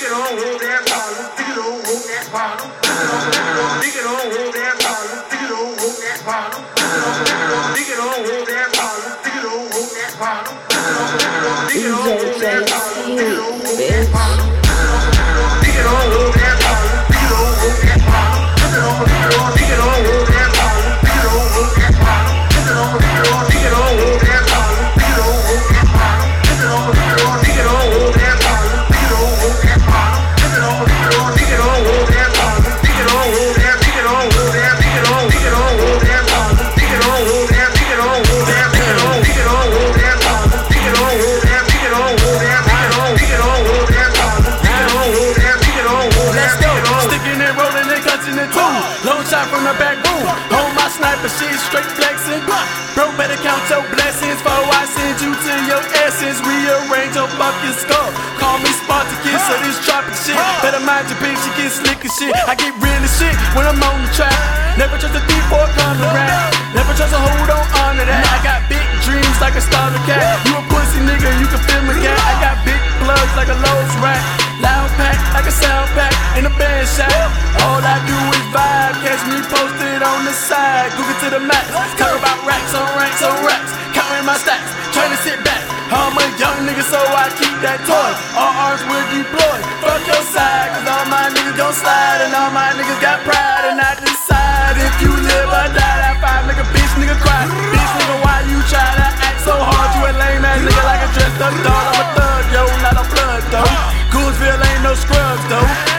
Long shot from the back room. Hold my sniper shit straight flexing. Bro, better count your blessings before I send you to your essence. Rearrange your fucking skull. Call me Spartacus of this tropic shit. Better mind your bitch, she get slick as shit. I get real as shit when I'm on the track. Never trust a thief or a condo rat. Never trust a hoe, don't honor that. I got big dreams like a starter cat. You a pussy nigga, you can feel me cat. I got big plugs like a Lowe's rack. Loud pack like a sound pack in a band shack. All I do is vibe, catch me posted on the side. Google to the max, talk about racks on racks on racks. Counting my stacks, trying to sit back. I'm a young nigga, so I keep that toy. All arms will deploy. Fuck your side, cause all my niggas gon' slide. And all my niggas got pride. And I decide if you live or die. That five nigga, bitch nigga cry. Bitch nigga, why you try to act so hard? You a lame ass nigga like a dressed up dog. I'm a thug, yo, not a blood though. Goonsville ain't no scrubs though.